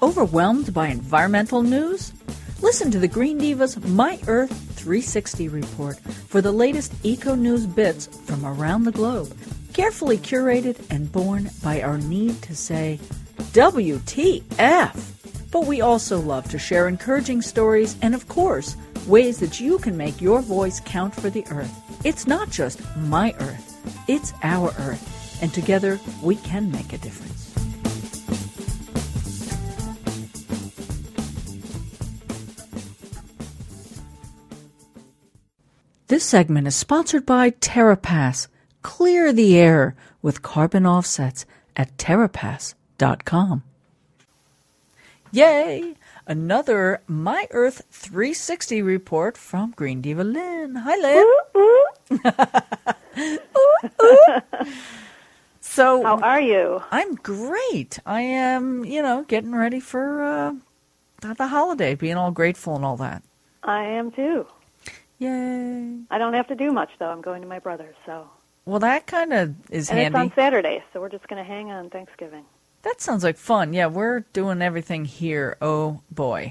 Overwhelmed by environmental news? Listen to the Green Diva's My Earth 360 report for the latest eco-news bits from around the globe. Carefully curated and born by our need to say, WTF! But we also love to share encouraging stories and, of course, ways that you can make your voice count for the Earth. It's not just my Earth, it's our Earth, and together we can make a difference. This segment is sponsored by TerraPass. Clear the air with carbon offsets at TerraPass.com. Yay! Another My Earth 360 report from Green Diva Lynn. Hi, Lynn. Ooh, ooh. Ooh, ooh. So, how are you? I'm great. I am, getting ready for the holiday, being all grateful and all that. I am too. Yay. I don't have to do much, though. I'm going to my brother's, so. Well, that kind of is and handy. And it's on Saturday, so we're just going to hang on Thanksgiving. That sounds like fun. Yeah, we're doing everything here. Oh, boy.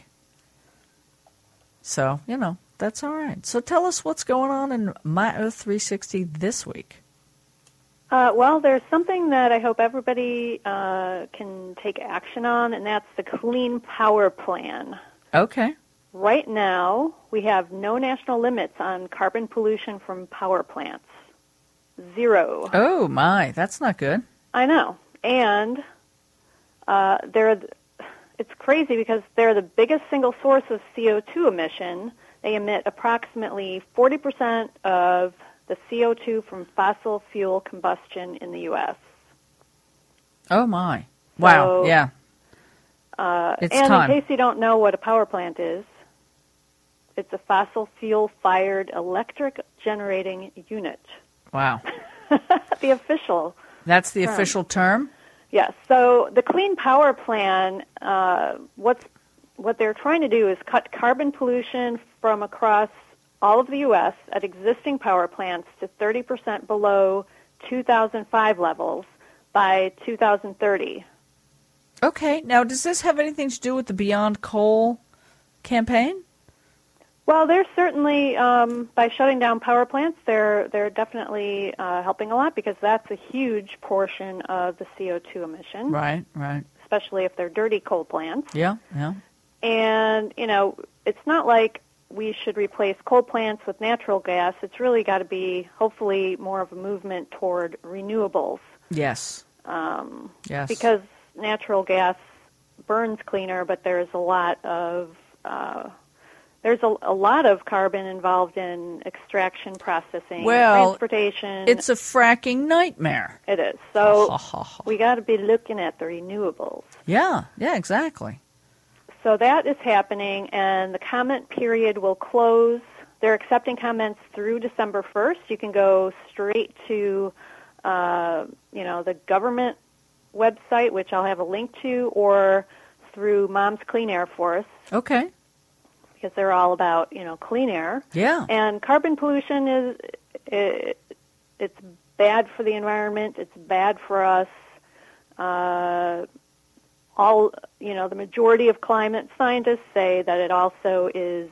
So, that's all right. So tell us what's going on in My Earth 360 this week. Well, there's something that I hope everybody can take action on, and that's the Clean Power Plan. Okay. Right now, we have no national limits on carbon pollution from power plants. 0. Oh, my. That's not good. I know. And it's crazy because they're the biggest single source of CO2 emission. They emit approximately 40% of the CO2 from fossil fuel combustion in the U.S. Oh, my. Wow, so, yeah. It's and time. in case you don't know what a power plant is, it's a fossil fuel-fired electric generating unit. Wow. The official That's the term. official term? Yes. So the Clean Power Plan, what they're trying to do is cut carbon pollution from across all of the U.S. at existing power plants to 30% below 2005 levels by 2030. Okay. Now, does this have anything to do with the Beyond Coal campaign? Well, they're certainly, by shutting down power plants, they're definitely helping a lot because that's a huge portion of the CO2 emission. Right, right. Especially if they're dirty coal plants. Yeah, yeah. And, it's not like we should replace coal plants with natural gas. It's really got to be, hopefully, more of a movement toward renewables. Yes. Yes. Because natural gas burns cleaner, but there's a lot of carbon involved in extraction, processing, transportation. It's a fracking nightmare. It is. So we got to be looking at the renewables. Yeah, exactly. So that is happening, and the comment period will close. They're accepting comments through December 1st. You can go straight to, the government website, which I'll have a link to, or through Mom's Clean Air Force. Okay. Because they're all about, clean air. Yeah. And carbon pollution it's bad for the environment. It's bad for us. The majority of climate scientists say that it also is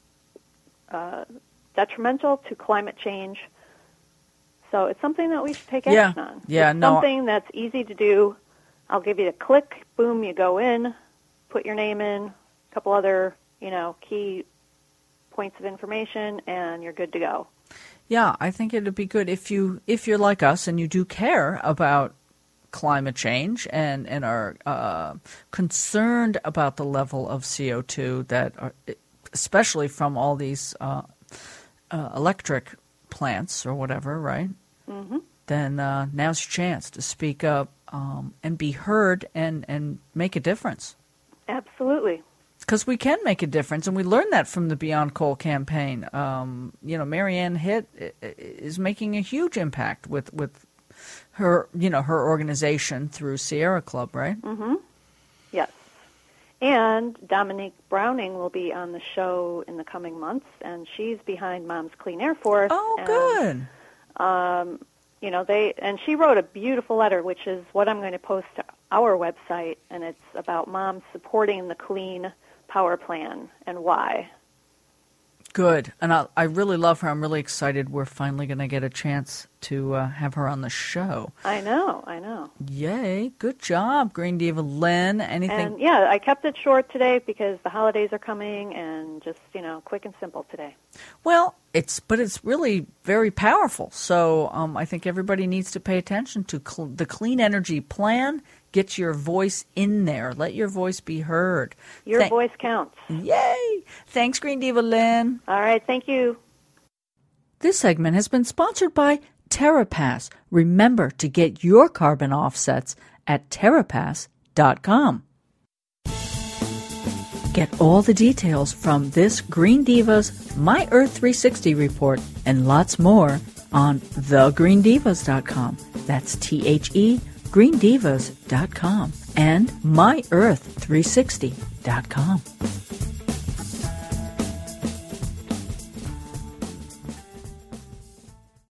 detrimental to climate change. So it's something that we should take action on. Yeah, it's something that's easy to do. I'll give you a click, boom, you go in, put your name in, a couple other key points of information, and you're good to go. Yeah, I think it'd be good if you're like us and you do care about climate change and are concerned about the level of CO2 that are, especially from all these electric plants or whatever, right? Mm-hmm. Then now's your chance to speak up and be heard and make a difference. Absolutely. Because we can make a difference, and we learned that from the Beyond Coal campaign. Marianne Hitt is making a huge impact with her, her organization through Sierra Club, right? Mm-hmm. Yes. And Dominique Browning will be on the show in the coming months, and she's behind Mom's Clean Air Force. Oh, good. And she wrote a beautiful letter, which is what I'm going to post our website, and it's about moms supporting the Clean Power Plan and why. Good. And I really love her. I'm really excited we're finally going to get a chance to have her on the show. I know. Yay. Good job, Green Diva Lynn. Anything? And yeah, I kept it short today because the holidays are coming, and just, quick and simple today. Well, it's really very powerful. So I think everybody needs to pay attention to the Clean Energy Plan. Get your voice in there. Let your voice be heard. Your voice counts. Yay! Thanks, Green Diva Lynn. All right, thank you. This segment has been sponsored by TerraPass. Remember to get your carbon offsets at TerraPass.com. Get all the details from this Green Diva's My Earth 360 report and lots more on thegreendivas.com. That's TheGreendivas.com and MyEarth360.com.